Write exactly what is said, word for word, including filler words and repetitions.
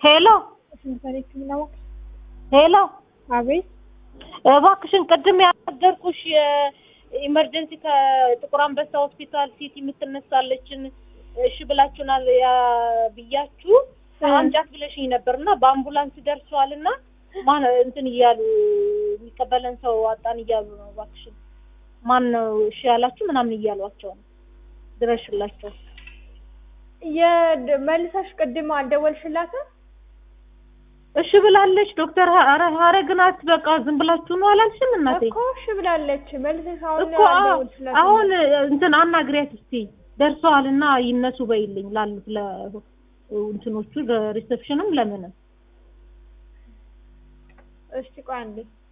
ሄሎ ሄሎ አቤት እባክሽን ቅድም ያደርኩሽ ኢመርጀንሲ ከጥቁር አንበሳ ሆስፒታል ሲቲ የምትነሳለችን እሺ ብላችሁናል ብያችሁ አንጃት ብለሽኝ ነበርና በአምቡላንስ ደርሷልና ማን እንትን ይያሉ የሚቀበለን ሰው አጣን ይያሉ ነው እባክሽን ማን ነው እሺ ያላችሁ ምናምን ይያሏቸው ድረሽላቸው የመልሳሽ ቅድም አልደወልሽላት እሺ ብላለች ዶክተር ሀረግናት በቃ ዝም ብላችሁ ነው አላልሽም እናቴ እኮ እሺ ብላለች መልሰሽ አሁን አልደወልሽላት አሁን እንትን አናግሪያት እስቲ ደርሷልና ይነሱ በይልኝ ላሉት ለ እንትኖቹ ሪሴፕሽንም ለምን እስቲ ቆይ አንዴ